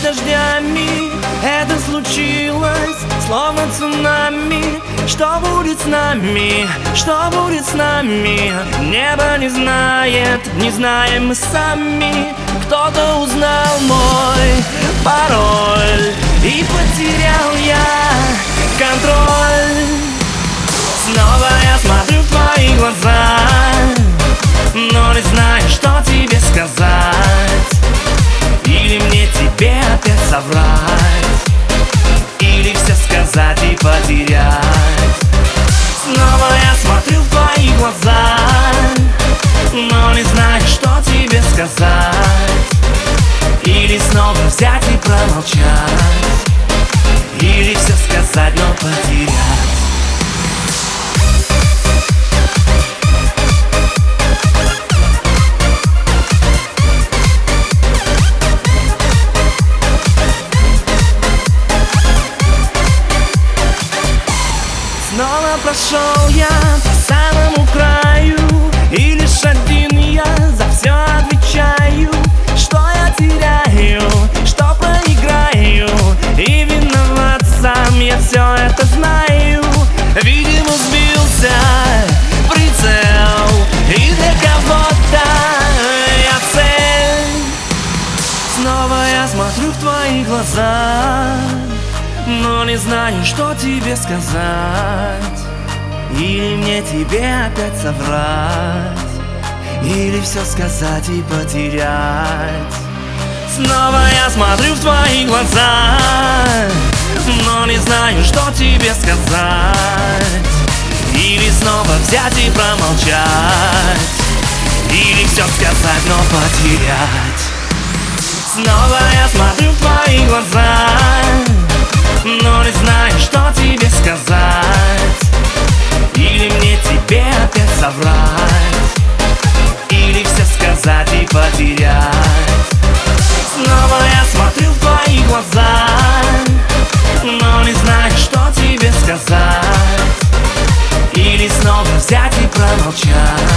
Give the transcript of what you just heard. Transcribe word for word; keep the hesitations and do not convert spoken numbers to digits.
дождями. Это случилось, словно цунами. Что будет с нами, что будет с нами? Небо не знает, не знаем мы сами. Кто-то узнал мой пароль, и потерял я контроль. Снова я смотрю в твои глаза, но не знаю, что тебе сказать. Или мне тебе опять соврать, или все сказать и потерять. Снова я смотрю в твои глаза, но не знаю, что тебе сказать. Или снова взять и промолчать, или все сказать, но потерять. Снова прошел я по самому краю, и лишь один я за все отвечаю. Что я теряю, что проиграю, и виноват сам, я все это знаю. Видимо, сбился прицел, и для кого-то я цель. Снова я смотрю в твои глаза, но не знаю, что тебе сказать. Или мне тебе опять соврать, или все сказать и потерять. Снова я смотрю в твои глаза, но не знаю, что тебе сказать. Или снова взять и промолчать, или все сказать, но потерять. Снова я смотрю в твои глаза, но не знаю, что тебе сказать. Или мне тебе опять соврать, или все сказать и потерять. Снова я смотрю в твои глаза, но не знаю, что тебе сказать. Или снова взять и промолчать,